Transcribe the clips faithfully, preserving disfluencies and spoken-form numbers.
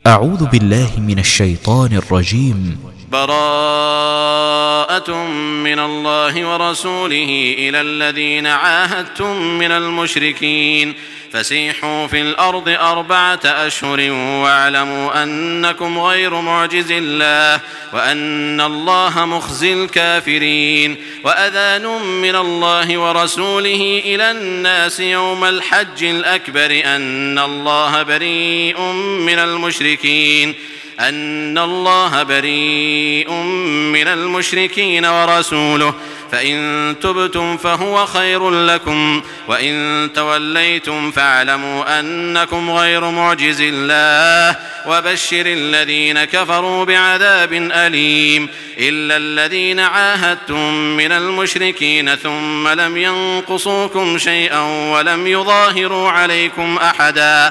أعوذ بالله من الشيطان الرجيم. براءة من الله ورسوله إلى الذين عاهدتم من المشركين فسيحوا في الأرض أربعة أشهر واعلموا أنكم غير معجز الله وأن الله مخزي الكافرين. وأذان من الله ورسوله إلى الناس يوم الحج الأكبر أن الله بريء من المشركين أن الله بريء من المشركين ورسوله فإن تبتم فهو خير لكم وإن توليتم فاعلموا أنكم غير معجز الله وبشر الذين كفروا بعذاب أليم. إلا الذين عاهدتم من المشركين ثم لم ينقصوكم شيئا ولم يظاهروا عليكم أحدا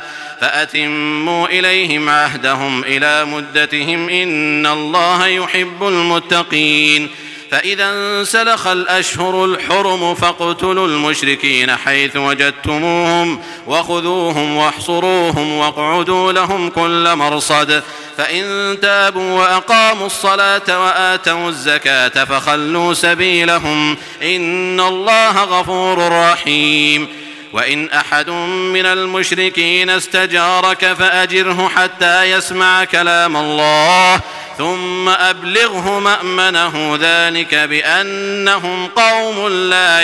فأتموا إليهم عهدهم إلى مدتهم إن الله يحب المتقين. فإذا انسلخ الأشهر الحرم فاقتلوا المشركين حيث وجدتموهم وخذوهم واحصروهم واقعدوا لهم كل مرصد فإن تابوا وأقاموا الصلاة وآتوا الزكاة فخلوا سبيلهم إن الله غفور رحيم. وإن أحد من المشركين استجارك فأجره حتى يسمع كلام الله ثم أبلغه مأمنه ذلك بأنهم قوم لا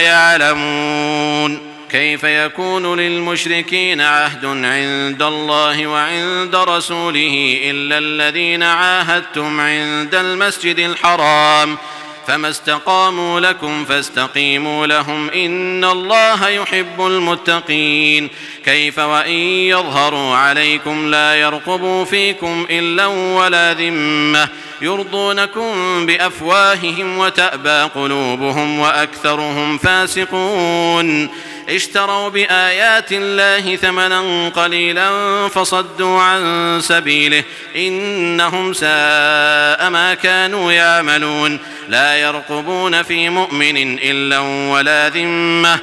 يعلمون. كيف يكون للمشركين عهد عند الله وعند رسوله إلا الذين عاهدتم عند المسجد الحرام فما استقاموا لكم فاستقيموا لهم إن الله يحب المتقين. كيف وإن يظهروا عليكم لا يرقبوا فيكم إلا ولا ذمة يرضونكم بأفواههم وتأبى قلوبهم وأكثرهم فاسقون. اشتروا بآيات الله ثمنا قليلا فصدوا عن سبيله إنهم ساء ما كانوا يعملون. لا يرقبون في مؤمن إلا ولا ذمة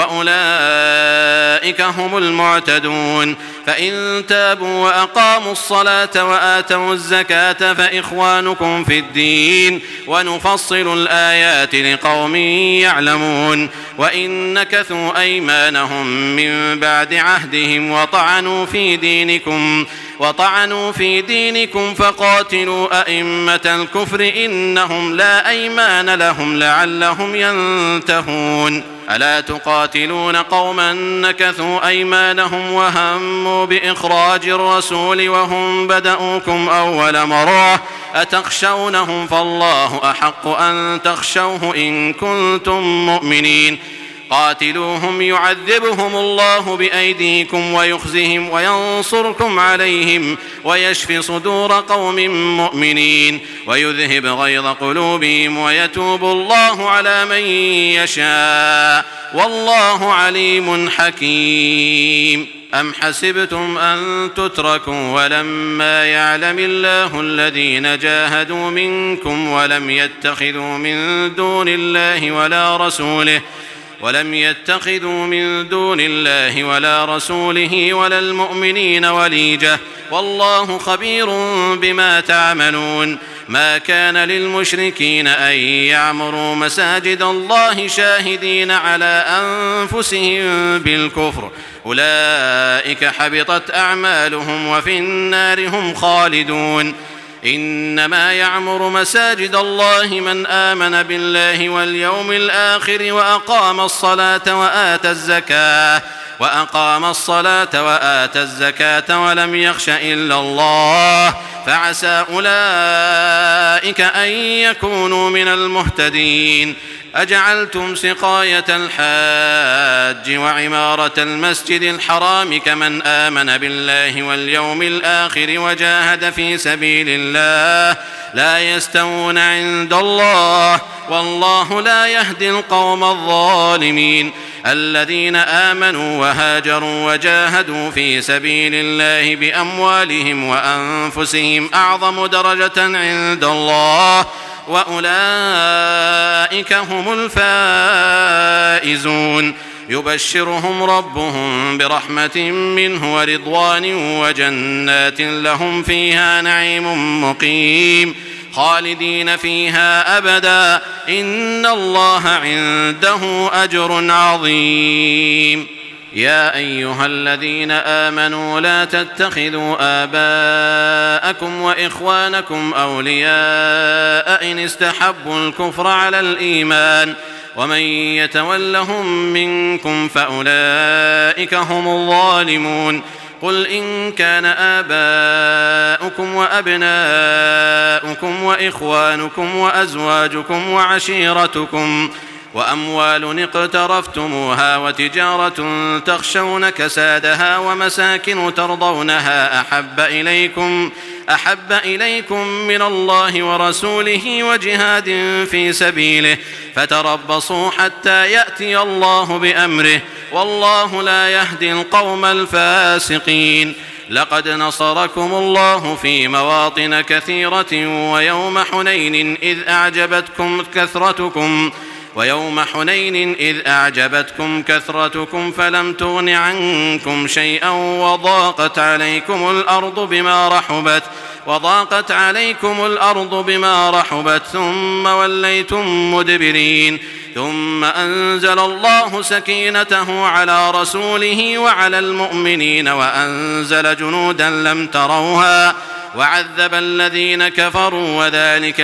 وأولئك هم المعتدون. فإن تابوا وأقاموا الصلاة وآتوا الزكاة فإخوانكم في الدين ونفصل الآيات لقوم يعلمون. وإن نكثوا أيمانهم من بعد عهدهم وطعنوا في دينكم وطعنوا في دينكم فقاتلوا أئمة الكفر إنهم لا أيمان لهم لعلهم ينتهون. ألا تقاتلون قوما نكثوا أيمانهم وهموا بإخراج الرسول وهم بدأوكم أول مرة أتخشونهم فالله أحق أن تخشوه إن كنتم مؤمنين. قاتلوهم يعذبهم الله بأيديكم ويخزهم وينصركم عليهم ويشفي صدور قوم مؤمنين ويذهب غيظ قلوبهم ويتوب الله على من يشاء والله عليم حكيم. أم حسبتم أن تتركوا ولما يعلم الله الذين جاهدوا منكم ولم يتخذوا من دون الله ولا رسوله ولم يتخذوا من دون الله ولا رسوله ولا المؤمنين وليجة والله خبير بما تعملون. ما كان للمشركين أن يعمروا مساجد الله شاهدين على أنفسهم بالكفر أولئك حبطت أعمالهم وفي النار هم خالدون. إنما يعمر مساجد الله من آمن بالله واليوم الآخر وأقام الصلاة وآتى الزكاة وأقام الصلاة وآتى الزكاة ولم يخش إلا الله فعسى أولئك أن يكونوا من المهتدين. أجعلتم سقاية الحاج وعمارة المسجد الحرام كمن آمن بالله واليوم الآخر وجاهد في سبيل الله لا يستوون عند الله والله لا يهدي القوم الظالمين. الذين آمنوا وهاجروا وجاهدوا في سبيل الله بأموالهم وأنفسهم أعظم درجة عند الله وأولئك هم الفائزون. يبشرهم ربهم برحمة منه ورضوان وجنات لهم فيها نعيم مقيم خالدين فيها أبدا إن الله عنده أجر عظيم. يا أيها الذين آمنوا لا تتخذوا آباءكم وإخوانكم أولياء إن استحبوا الكفر على الإيمان ومن يتولهم منكم فأولئك هم الظالمون. قل إن كان آباؤكم وأبناؤكم وإخوانكم وأزواجكم وعشيرتكم وأموال اقترفتموها وتجارة تخشون كسادها ومساكن ترضونها أحب إليكم أحب إليكم من الله ورسوله وجهاد في سبيله فتربصوا حتى يأتي الله بأمره والله لا يهدي القوم الفاسقين. لقد نصركم الله في مواطن كثيرة ويوم حنين إذ أعجبتكم كثرتكم ويوم حنين إذ أعجبتكم كثرتكم فلم تغن عنكم شيئا وضاقت عليكم الأرض بما رحبت وضاقت عليكم الأرض بما رحبت ثم وليتم مدبرين. ثم أنزل الله سكينته على رسوله وعلى المؤمنين وأنزل جنودا لم تروها وعذب الذين كفروا وذلك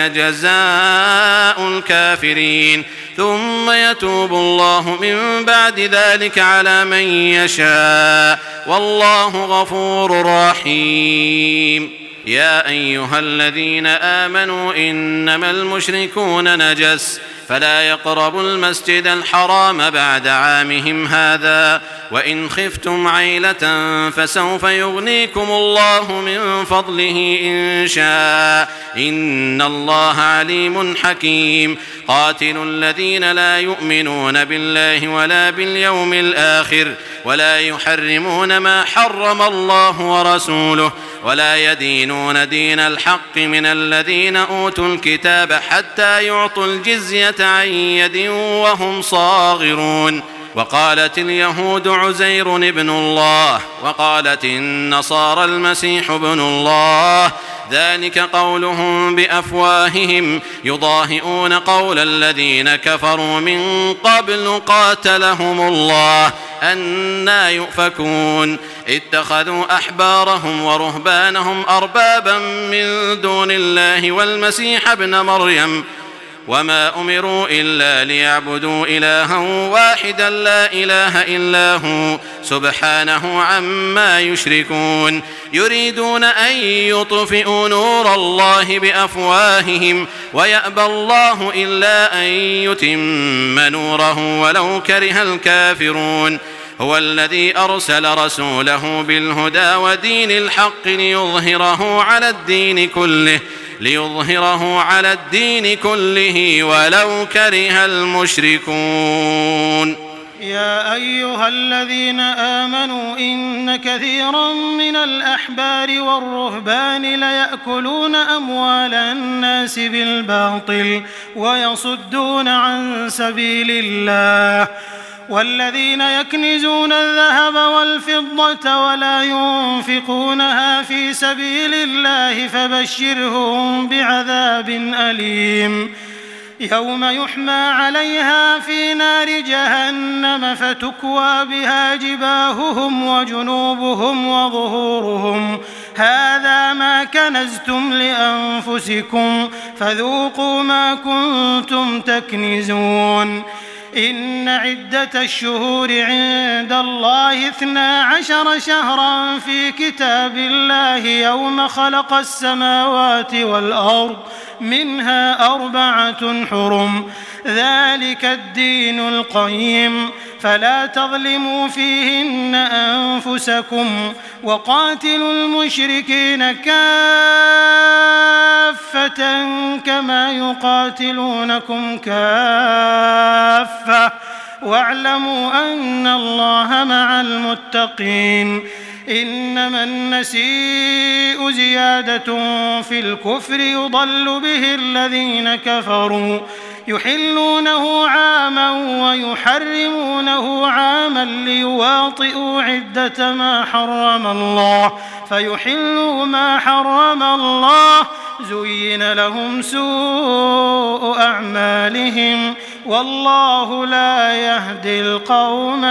جزاء الكافرين. ثم يتوب الله من بعد ذلك على من يشاء والله غفور رحيم. يا أيها الذين آمنوا إنما المشركون نجس فلا يقربوا المسجد الحرام بعد عامهم هذا وإن خفتم عيلة فسوف يغنيكم الله من فضله إن شاء إن الله عليم حكيم. قاتلوا الذين لا يؤمنون بالله ولا باليوم الآخر ولا يحرمون ما حرم الله ورسوله ولا يدينون دين الحق من الذين أوتوا الكتاب حتى يعطوا الجزية عن يد وهم صاغرون. وقالت اليهود عزير ابن الله وقالت النصارى المسيح ابن الله ذلك قولهم بأفواههم يضاهئون قول الذين كفروا من قبل قاتلهم الله أنى يؤفكون. اتخذوا أحبارهم ورهبانهم أربابا من دون الله والمسيح ابن مريم وما أمروا إلا ليعبدوا إلها واحدا لا إله إلا هو سبحانه عما يشركون. يريدون أن يطفئوا نور الله بأفواههم ويأبى الله إلا أن يتم نوره ولو كره الكافرون. هو الذي أرسل رسوله بالهدى ودين الحق ليظهره على الدين كله ليظهره على الدين كله ولو كره المشركون. يا أيها الذين آمنوا إن كثيرا من الأحبار والرهبان ليأكلون أموال الناس بالباطل ويصدون عن سبيل الله والذين يكنزون الذهب والفضة ولا ينفقونها في سبيل الله فبشرهم بعذاب أليم يوم يحمى عليها في نار جهنم فتكوى بها جباههم وجنوبهم وظهورهم هذا ما كنزتم لأنفسكم فذوقوا ما كنتم تكنزون. إن عدة الشهور عند الله اثنا عشر شهرا في كتاب الله يوم خلق السماوات والأرض منها أربعة حرم ذلك الدين القيم فلا تظلموا فيهن أنفسكم وقاتلوا المشركين كافة كما يقاتلونكم كافة واعلموا أن الله مع المتقين. إنما النسيء زيادة في الكفر يضل به الذين كفروا يحلونه عاما ويحرمونه عاما ليواطئوا عدة ما حرم الله فيحلوا ما حرم الله زين لهم سوء أعمالهم والله لا يهدي القوم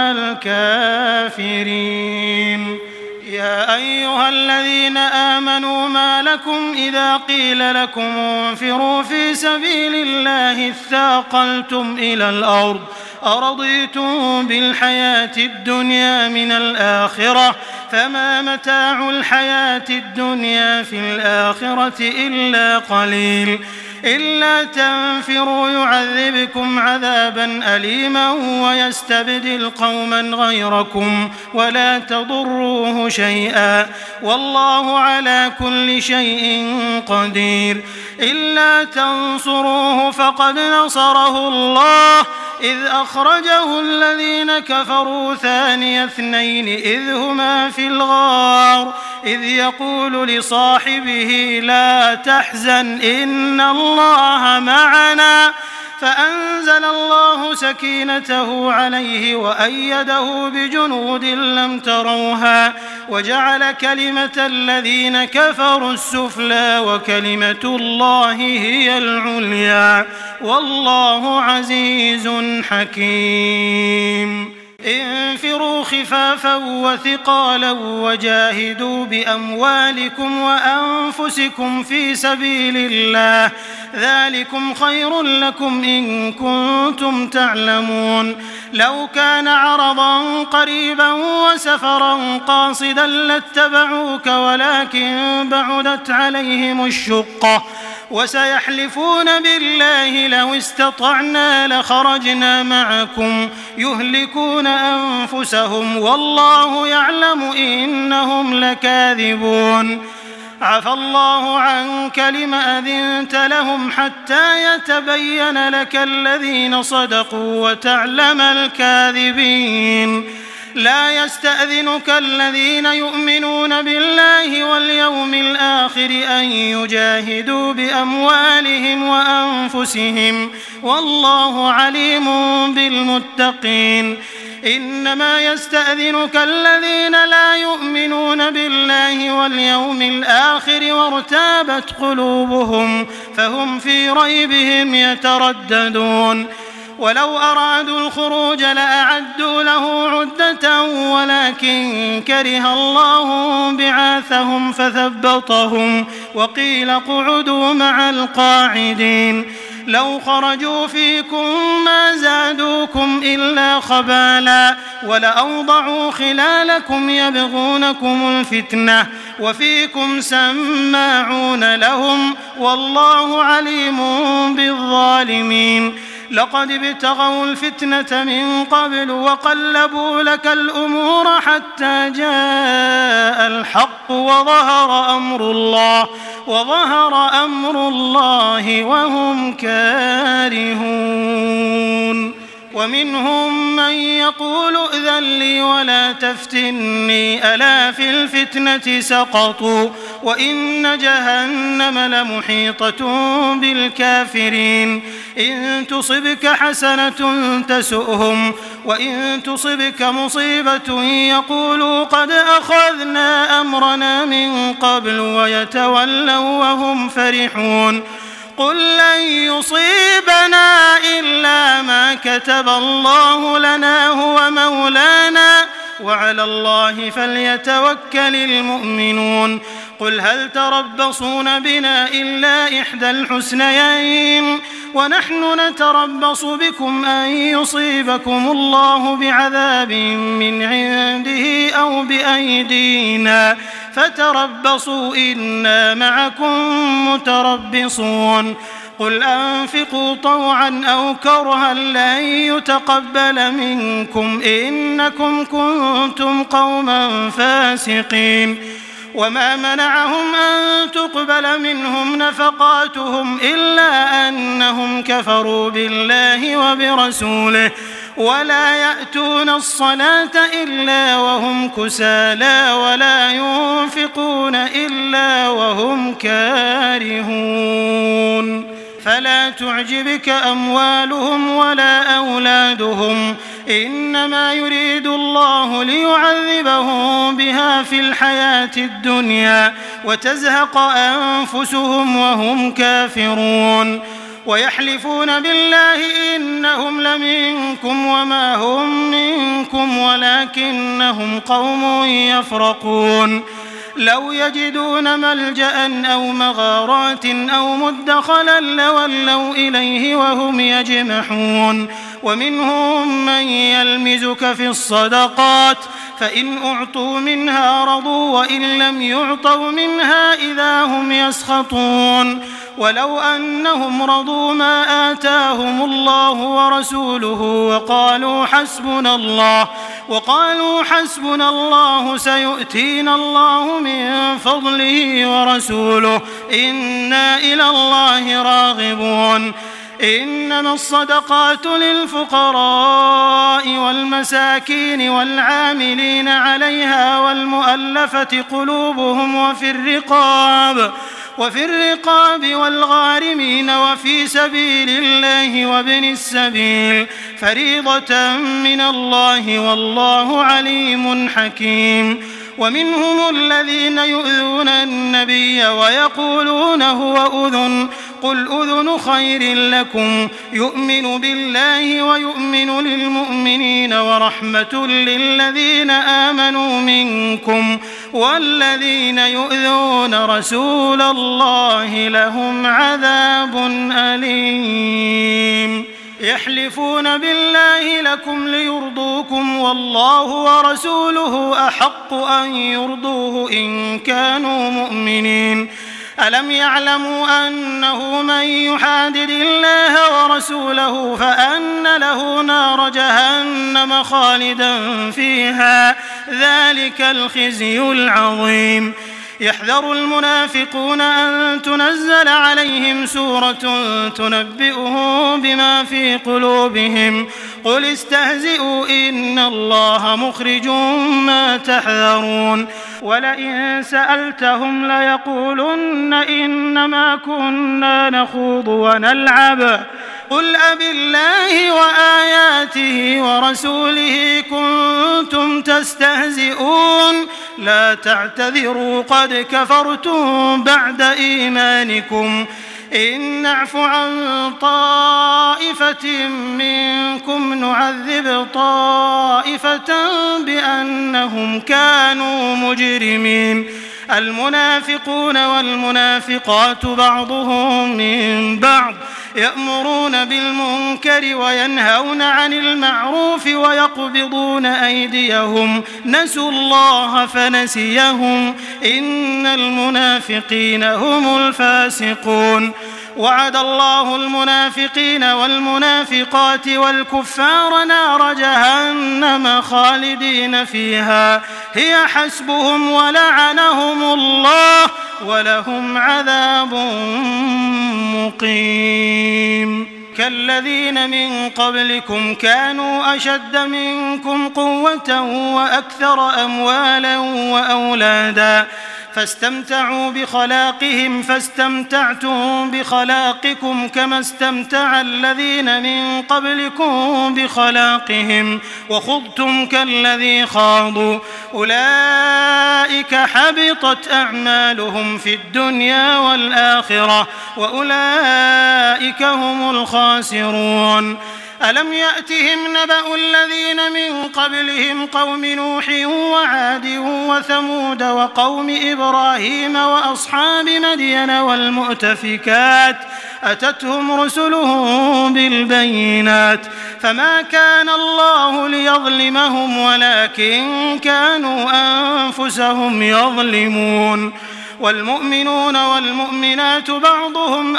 الكافرين. يا أيها الذين آمنوا ما لكم إذا قيل لكم انفروا في سبيل الله اثاقلتم إلى الأرض أرضيتم بالحياة الدنيا من الآخرة فما متاع الحياة الدنيا في الآخرة إلا قليل إلا تنفروا يعذبكم عذابا أليما ويستبدل قوما غيركم ولا تضروه شيئا والله على كل شيء قدير. إلا تنصروه فقد نصره الله إذ أخرجه الذين كفروا ثاني اثنين إذ هما في الغار إذ يقول لصاحبه لا تحزن إن الله معنا فأنزل الله سكينته عليه وأيده بجنود لم تروها وجعل كلمة الذين كفروا السفلى وكلمة الله هي العليا والله عزيز حكيم. انفروا خفافا وثقالا وجاهدوا بأموالكم وأنفسكم في سبيل الله ذلكم خير لكم إن كنتم تعلمون. لو كان عرضا قريبا وسفرا قاصدا لاتبعوك ولكن بعدت عليهم الشقة وسيحلفون بالله لو استطعنا لخرجنا معكم يهلكون أنفسهم والله يعلم إنهم لكاذبون. عفى الله عنك لم أذنت لهم حتى يتبين لك الذين صدقوا وتعلم الكاذبين. لا يستأذنك الذين يؤمنون بالله واليوم الآخر أن يجاهدوا بأموالهم وأنفسهم والله عليم بالمتقين. إنما يستأذنك الذين لا يؤمنون بالله واليوم الآخر وارتابت قلوبهم فهم في ريبهم يترددون. ولو أرادوا الخروج لأعدوا له عدة ولكن كره الله بعاثهم فثبطهم وقيل اقعدوا مع القاعدين. لو خرجوا فيكم ما زادوكم إلا خبالا ولأوضعوا خلالكم يبغونكم الفتنة وفيكم سماعون لهم والله عليم بالظالمين. لقد ابتغوا الفتنة من قبل وقلبوا لك الأمور حتى جاء الحق وظهر أمر الله وظهر أمر الله وهم كارهون. ومنهم من يقول ائذن لي ولا تفتني ألا في الفتنة سقطوا وإن جهنم لمحيطة بالكافرين. إن تصبك حسنة تسؤهم وإن تصبك مصيبة يقولوا قد أخذنا أمرنا من قبل ويتولوا وهم فرحون. قل لن يصيبنا إلا ما كتب الله لنا هو مولانا وعلى الله فليتوكل المؤمنون. قل هل تربصون بنا إلا إحدى الحسنيين ونحن نتربص بكم أن يصيبكم الله بعذاب من عنده أو بأيدينا فتربصوا إنا معكم متربصون. قل أنفقوا طوعا أو كرها لن يتقبل منكم إنكم كنتم قوما فاسقين. وما منعهم أن تقبل منهم نفقاتهم إلا أنهم كفروا بالله وبرسوله ولا يأتون الصلاة إلا وهم كسالى ولا ينفقون إلا وهم كارهون. فلا تعجبك أموالهم ولا أولادهم إنما يريد الله ليعذبهم بها في الحياة الدنيا وتزهق أنفسهم وهم كافرون ويحلفون بالله إنهم لمنكم وما هم منكم ولكنهم قوم يفرقون لو يجدون ملجأ أو مغارات أو مدخلا لولوا إليه وهم يجمحون ومنهم من يلمزك في الصدقات فإن أعطوا منها رضوا وإن لم يعطوا منها إذا هم يسخطون ولو أنهم رضوا ما آتاهم الله ورسوله وقالوا حسبنا الله وقالوا حسبنا الله سيؤتينا الله من فضله ورسوله إنا إلى الله راغبون إنما الصدقات للفقراء والمساكين والعاملين عليها والمؤلفة قلوبهم وفي الرقاب وفي الرقاب والغارمين وفي سبيل الله وابن السبيل فريضة من الله والله عليم حكيم ومنهم الذين يؤذون النبي ويقولون هو أذن قل أذن خير لكم يؤمن بالله ويؤمن للمؤمنين ورحمة للذين آمنوا منكم والذين يؤذون رسول الله لهم عذاب أليم يحلفون بالله لكم ليرضوكم والله ورسوله أحق أن يرضوه إن كانوا مؤمنين ألم يعلموا أنه من يحادد الله ورسوله فأن له نار جهنم خالدا فيها ذلك الخزي العظيم يحذر المنافقون أن تنزل عليهم سورة تنبئهم بما في قلوبهم قل استهزئوا إن الله مخرج ما تحذرون ولئن سألتهم ليقولن إنما كنا نخوض ونلعب قل أبالله وآياته ورسوله كنتم تستهزئون لا تعتذروا قد كفرتم بعد إيمانكم إن نعف عن طائفة منكم نعذب طائفة بأنهم كانوا مجرمين المنافقون والمنافقات بعضهم من بعض يأمرون بالمنكر وينهون عن المعروف ويقبضون أيديهم نسوا الله فنسيهم إن المنافقين هم الفاسقون وعد الله المنافقين والمنافقات والكفار نار جهنم خالدين فيها هي حسبهم ولعنهم الله ولهم عذاب مقيم كالذين من قبلكم كانوا أشد منكم قوة وأكثر أموالا وأولادا فاستمتعوا بخلاقهم فاستمتعتم بخلاقكم كما استمتع الذين من قبلكم بخلاقهم وخضتم كالذي خاضوا أولئك حبطت أعمالهم في الدنيا والآخرة وأولئك هم الخاسرون ألم يأتهم نبأ الذين من قبلهم قوم نوح وعاد وثمود وقوم إبراهيم وأصحاب مدين والمؤتفكات أتتهم رسلهم بالبينات فما كان الله ليظلمهم ولكن كانوا أنفسهم يظلمون والمؤمنون والمؤمنات بعضهم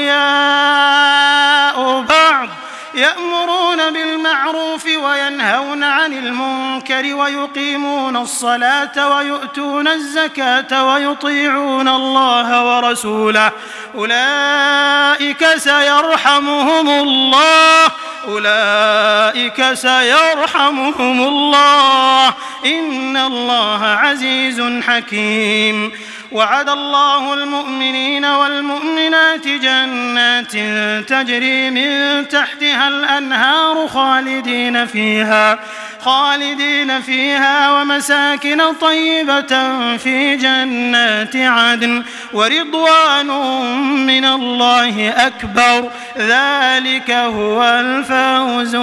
أولياء بعض يأمرون بالمعروف وينهون عن المنكر ويقيمون الصلاة ويؤتون الزكاة ويطيعون الله ورسوله أولئك سيرحمهم الله أولئك سيرحمهم الله إن الله عزيز حكيم وعد الله المؤمنين والمؤمنات جنات تجري من تحتها الأنهار خالدين فيها خالدين فيها ومساكن طيبة في جنات عدن ورضوان من الله أكبر ذلك هو الفوز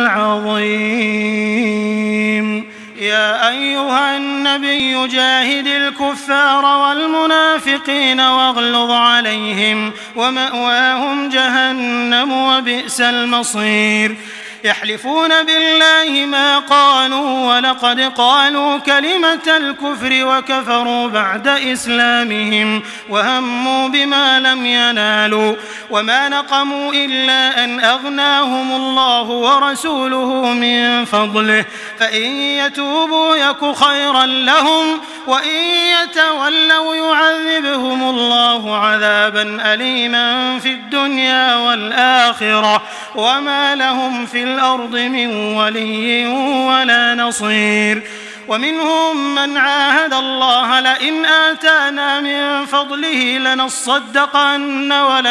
العظيم. يا أيها النبي جاهد الكفار والمنافقين واغلظ عليهم ومأواهم جهنم وبئس المصير. يحلفون بالله ما قالوا ولقد قالوا كلمة الكفر وكفروا بعد إسلامهم وهموا بما لم ينالوا وما نقموا إلا أن أغناهم الله ورسوله من فضله فإن يتوبوا يك خيرا لهم وإن يتولوا يعذبهم الله عذابا أليما في الدنيا والآخرة وما لهم في الأرض من ولي ولا نصير. ومنهم من عاهد الله لئن آتانا من فضله لنصدقن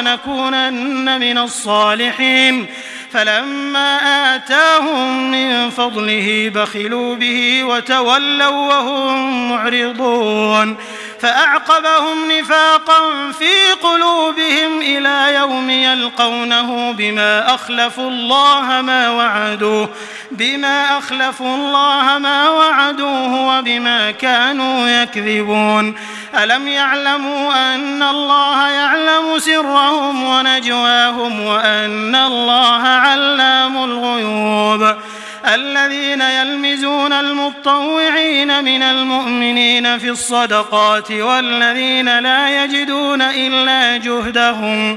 ولنكونن من الصالحين فلما آتاهم من فضله بخلوا به وتولوا وهم معرضون فأعقبهم نفاقا في قلوبهم إلى يوم يلقونه بما أخلفوا الله ما وعدوه بما أخلفوا الله ما وعدوه وبما كانوا يكذبون. ألم يعلموا أن الله يعلم سرهم ونجواهم وأن الله علام الغيوب. الذين يلمزون المطوعين من المؤمنين في الصدقات والذين لا يجدون إلا جهدهم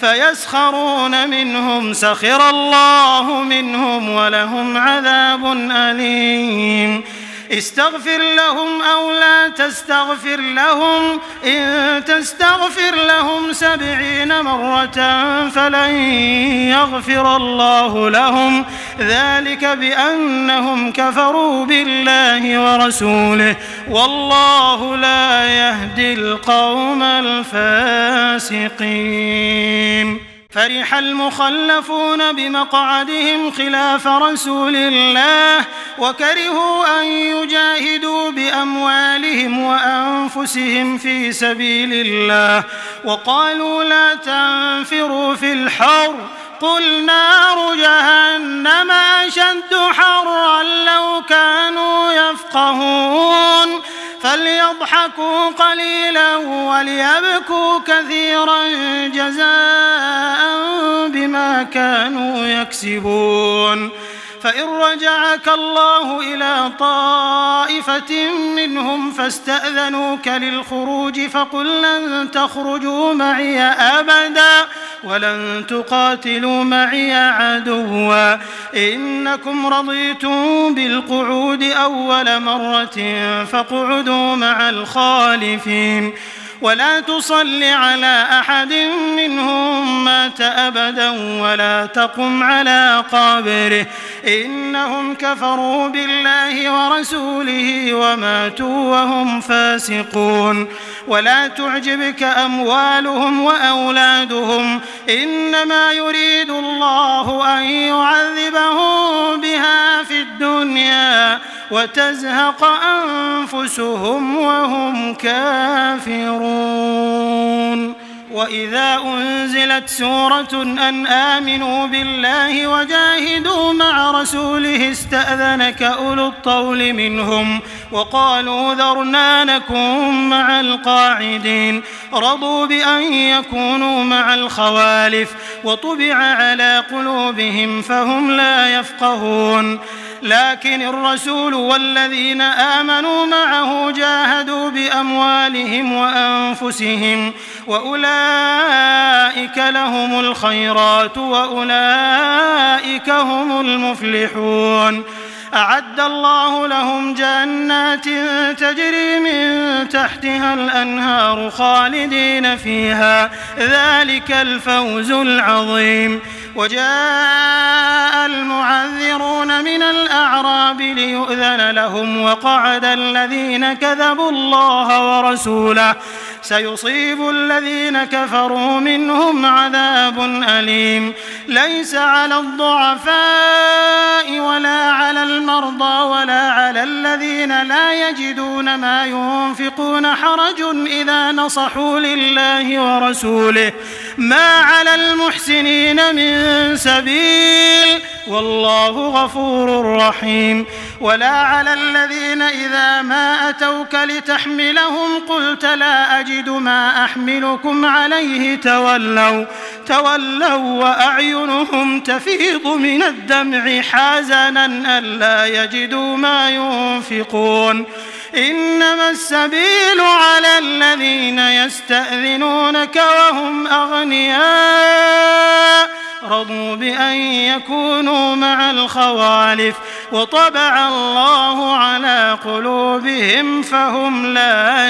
فيسخرون منهم سخر الله منهم ولهم عذاب أليم. استغفر لهم أو لا تستغفر لهم إن تستغفر لهم سبعين مرة فلن يغفر الله لهم ذلك بأنهم كفروا بالله ورسوله والله لا يهدي القوم الفاسقين. فرح المخلفون بمقعدهم خلاف رسول الله وكرهوا أن يجاهدوا بأموالهم وأنفسهم في سبيل الله وقالوا لا تنفروا في الحر قل نار جهنم أشد حرا لو كانوا يفقهون فليضحكوا قليلا وليبكوا كثيرا جزاء بما كانوا يكسبون. فإن رجعك الله إلى طائفة منهم فاستأذنوك للخروج فقل لن تخرجوا معي أبدا ولن تقاتلوا معي عدوا إنكم رضيتم بالقعود أول مرة فاقعدوا مع الخالفين ولا تصل على أحد منهم مات أبدا ولا تقم على قبره إنهم كفروا بالله ورسوله وماتوا وهم فاسقون. ولا تعجبك أموالهم وأولادهم إنما يريد الله أن يعذبهم بها في الدنيا وتزهق أنفسهم وهم كافرون. وإذا أنزلت سورة أن آمنوا بالله وجاهدوا مع رسوله استأذنك أولو الطول منهم وقالوا ذرنا نكن مع القاعدين رضوا بأن يكونوا مع الخوالف وطبع على قلوبهم فهم لا يفقهون. لكن الرسول والذين آمنوا معه جاهدوا بأموالهم وأنفسهم وأولئك لهم الخيرات وأولئك هم المفلحون. أعد الله لهم جنات تجري من تحتها الأنهار خالدين فيها ذلك الفوز العظيم. وجاء المعذرون من الأعراب ليؤذن لهم وقعد الذين كذبوا الله ورسوله سيصيب الذين كفروا منهم عذاب أليم ليس على الضعفاء ولا على المرضى ولا على الذين لا يجدون ما ينفقون حرج إذا نصحوا لله ورسوله ما على المحسنين من سبيل والله غفور رحيم ولا على الذين إذا ما أتوك لتحملهم قلت لا أجد ما أحملكم عليه تولوا تولوا وأعينهم تفيض من الدمع حزنا ألا يجدوا ما ينفقون إنما السبيل على الذين يستأذنونك وهم أغنياء رضوا بأن يكونوا مع الخوالف وطبع الله على قلوبهم فهم لا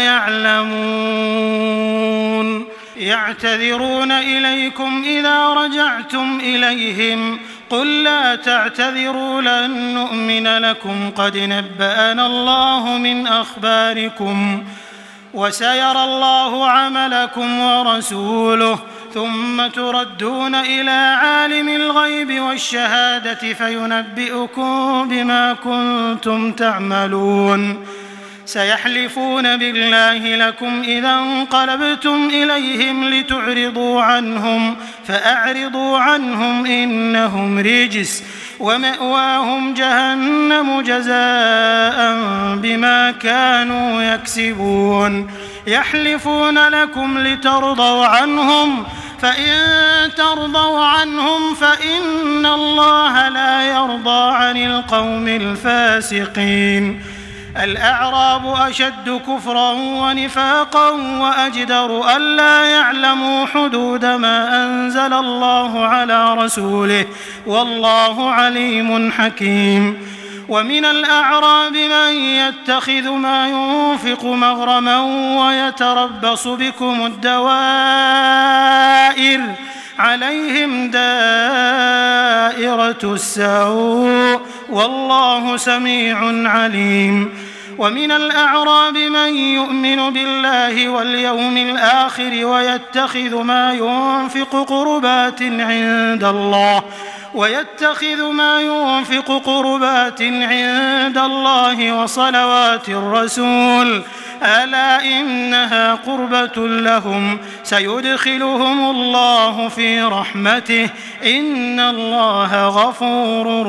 يعلمون يعتذرون إليكم إذا رجعتم إليهم قل لا تعتذروا لن نؤمن لكم قد نبأنا الله من أخباركم وسيرى الله عملكم ورسوله ثم تردون إلى عالم الغيب والشهادة فينبئكم بما كنتم تعملون سيحلفون بالله لكم إذا انقلبتم إليهم لتعرضوا عنهم فأعرضوا عنهم إنهم رجس ومأواهم جهنم جزاء بما كانوا يكسبون يحلفون لكم لترضوا عنهم فإن ترضوا عنهم فإن الله لا يرضى عن القوم الفاسقين الأعراب أشد كفرا ونفاقا وأجدر ألا يعلموا حدود ما أنزل الله على رسوله والله عليم حكيم ومن الأعراب من يتخذ ما ينفق مغرما ويتربص بكم الدوائر عليهم دائرة السوء والله سميع عليم ومن الأعراب من يؤمن بالله واليوم الآخر ويتخذ ما ينفق قربات عند الله ويتخذ ما ينفق قربات عند الله وصلوات الرسول ألا إنها قربة لهم سيدخلهم الله في رحمته إن الله غفور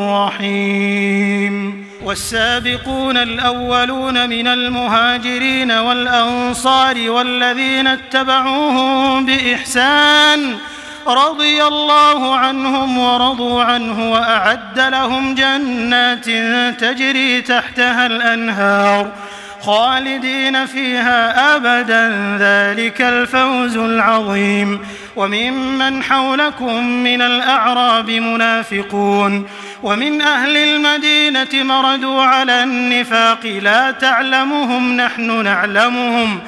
رحيم والسابقون الأولون من المهاجرين والأنصار والذين اتبعوهم بإحسان رضي الله عنهم ورضوا عنه وأعد لهم جنات تجري تحتها الأنهار خالدين فيها أبدا ذلك الفوز العظيم وممن حولكم من الأعراب منافقون ومن أهل المدينة مردوا على النفاق لا تعلمهم نحن نعلمهم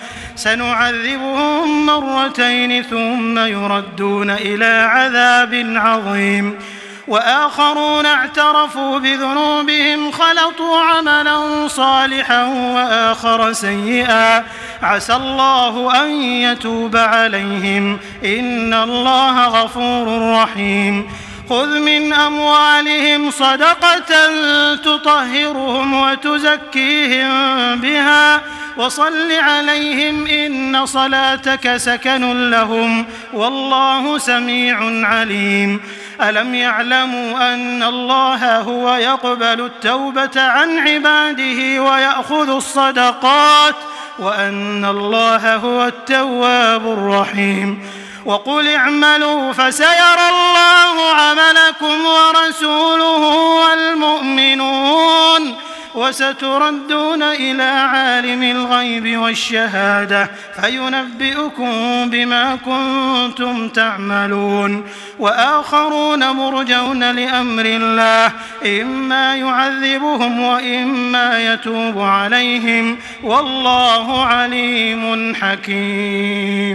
سنعذبهم مرتين ثم يردون إلى عذاب عظيم وآخرون اعترفوا بذنوبهم خلطوا عملا صالحا وآخر سيئا عسى الله أن يتوب عليهم إن الله غفور رحيم خذ من أموالهم صدقة تطهرهم وتزكيهم بها وصل عليهم إن صلاتك سكن لهم والله سميع عليم ألم يعلموا أن الله هو يقبل التوبة عن عباده ويأخذ الصدقات وأن الله هو التواب الرحيم وقل اعملوا فسيرى الله عملكم ورسوله والمؤمنون وستردون إلى عالم الغيب والشهادة فينبئكم بما كنتم تعملون وآخرون مرجون لأمر الله إما يعذبهم وإما يتوب عليهم والله عليم حكيم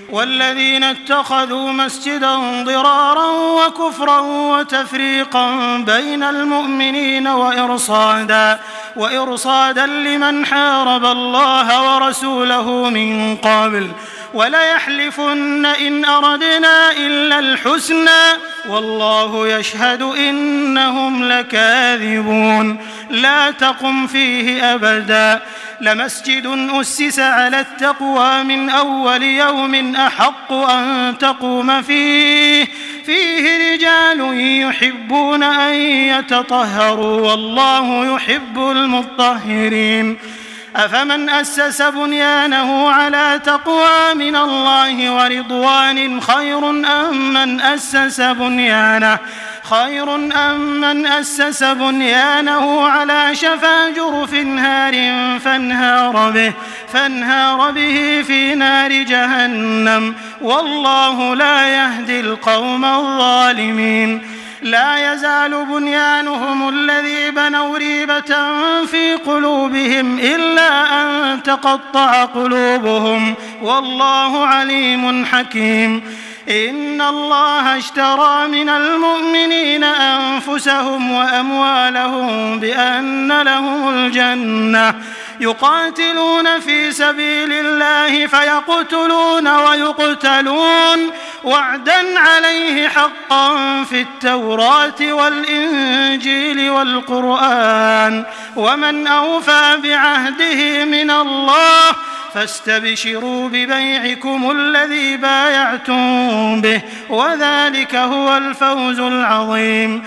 والذين اتخذوا مسجدا ضرارا وكفرا وتفريقا بين المؤمنين وإرصادا وإرصادا لمن حارب الله ورسوله من قبل وليحلفن إن أردنا إلا الحسنى والله يشهد إنهم لكاذبون لا تقم فيه أبدا لمسجد أسس على التقوى من أول يوم أحق أن تقوم فيه فيه رجال يحبون أن يتطهروا والله يحب المطهرين أفمن أسس بنيانه على تقوى من الله ورضوان خير أم من أسس بنيانه خير أم من أسس بنيانه على شفا جرف هار فانهار به فانهار به في نار جهنم والله لا يهدي القوم الظالمين لا يزال بنيانهم الذي بنوا ريبة في قلوبهم إلا أن تقطع قلوبهم والله عليم حكيم إن الله اشترى من المؤمنين أنفسهم وأموالهم بأن لهم الجنة يقاتلون في سبيل الله فيقتلون ويقتلون وعدا عليه حقا في التوراة والإنجيل والقرآن ومن أوفى بعهده من الله فاستبشروا ببيعكم الذي بايعتم به وذلك هو الفوز العظيم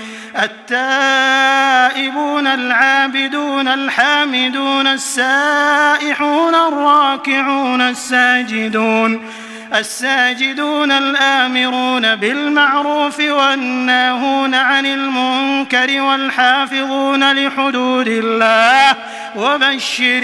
التائبون العابدون الحامدون السائحون الراكعون الساجدون الساجدون الآمرون بالمعروف والناهون عن المنكر والحافظون لحدود الله وبشر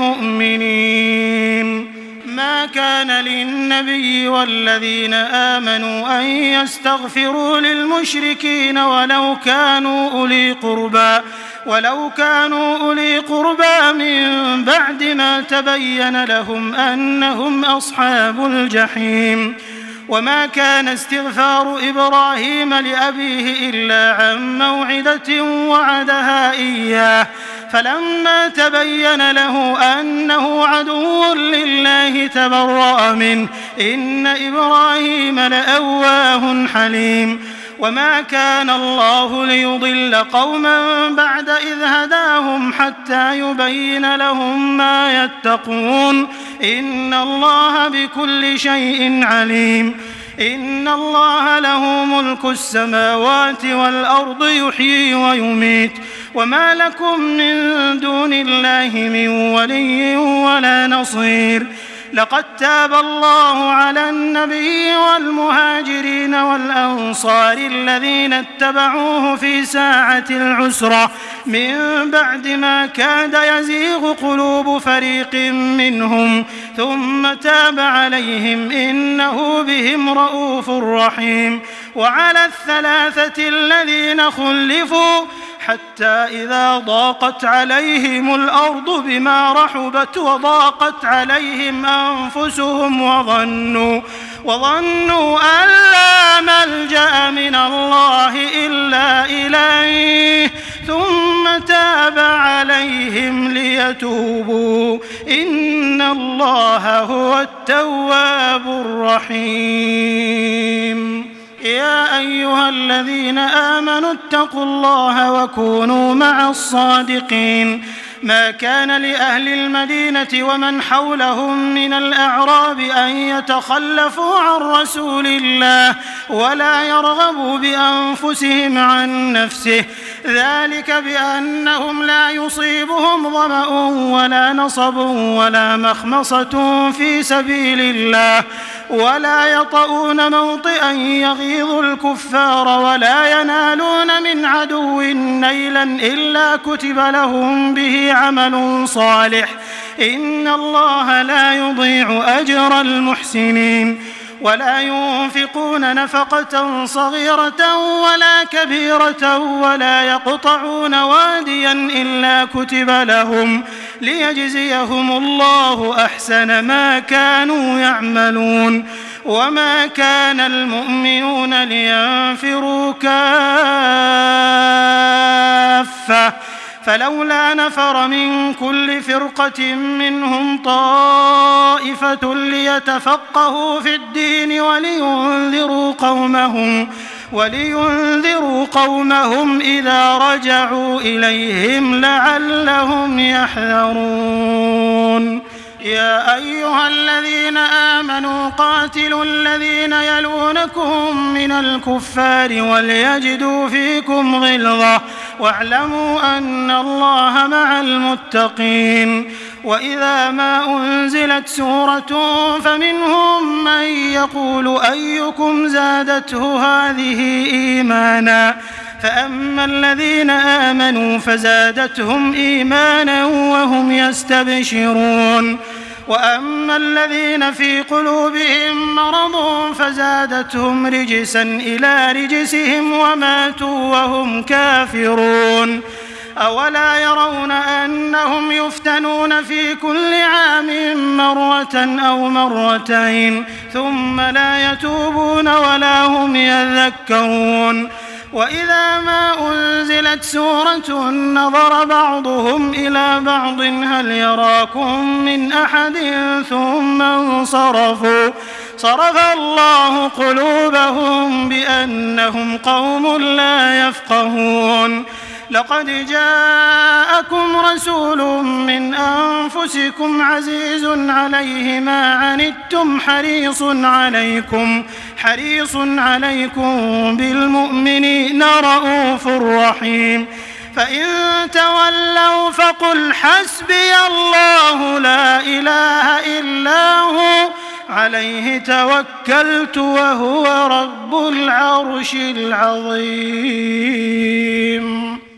المؤمنين ما كان للنبي والذين آمنوا أن يستغفروا للمشركين ولو كانوا أولي قربى ولو كانوا أولي قربى من بعد ما تبين لهم أنهم أصحاب الجحيم وما كان استغفار إبراهيم لأبيه إلا عن موعدة وعدها إياه فلما تبين له أنه عدو لله تبرأ منه إن إبراهيم لأواه حليم وما كان الله ليضل قوما بعد إذ هداهم حتى يبين لهم ما يتقون إن الله بكل شيء عليم إن الله له ملك السماوات والأرض يحيي ويميت وما لكم من دون الله من ولي ولا نصير لقد تاب الله على النبي والمهاجرين والأنصار الذين اتبعوه في ساعة العسرة من بعد ما كاد يزيغ قلوب فريق منهم ثم تاب عليهم إنه بهم رؤوف رحيم وعلى الثلاثة الذين خلفوا حتى إذا ضاقت عليهم الأرض بما رحبت وضاقت عليهم أنفسهم وظنوا وظنوا أن لا ملجأ من الله إلا إليه ثم تاب عليهم ليتوبوا إن الله هو التواب الرحيم يا أيها الذين آمنوا اتقوا الله وكونوا مع الصادقين ما كان لأهل المدينة ومن حولهم من الأعراب أن يتخلفوا عن رسول الله ولا يرغبوا بأنفسهم عن نفسه ذلك بأنهم لا يصيبهم ظمأ ولا نصب ولا مخمصة في سبيل الله ولا يطؤون موطئا يغيظ الكفار ولا ينالون من عدو نيلا إلا كتب لهم به عمل صالح إن الله لا يضيع أجر المحسنين ولا ينفقون نفقة صغيرة ولا كبيرة ولا يقطعون واديا إلا كتب لهم ليجزيهم الله أحسن ما كانوا يعملون وما كان المؤمنون لينفروا كافة فلولا نفر من كل فرقة منهم طائفة ليتفقهوا في الدين ولينذروا قومهم ولينذروا قومهم إذا رجعوا إليهم لعلهم يحذرون. يا أيها الذين آمنوا قاتلوا الذين يلونكم من الكفار وليجدوا فيكم غلظة واعلموا أن الله مع المتقين. وإذا ما أنزلت سورة فمنهم من يقول أيكم زادته هذه إيمانا فأما الذين آمنوا فزادتهم إيمانا وهم يستبشرون وأما الذين في قلوبهم مرض فزادتهم رجسا إلى رجسهم وماتوا وهم كافرون. أولا يرون أنهم يفتنون في كل عام مرة أو مرتين ثم لا يتوبون ولا هم يذكرون. وإذا ما أنزلت سورة نظر بعضهم إلى بعض هل يراكم من أحد ثم انصرفوا صرف الله قلوبهم بأنهم قوم لا يفقهون. لقد جاءكم رسول من أنفسكم عزيز عليه ما عنتم حريص عليكم حريص عليكم بالمؤمنين رؤوف رحيم. فإن تولوا فقل حسبي الله لا إله إلا هو عليه توكلت وهو رب العرش العظيم.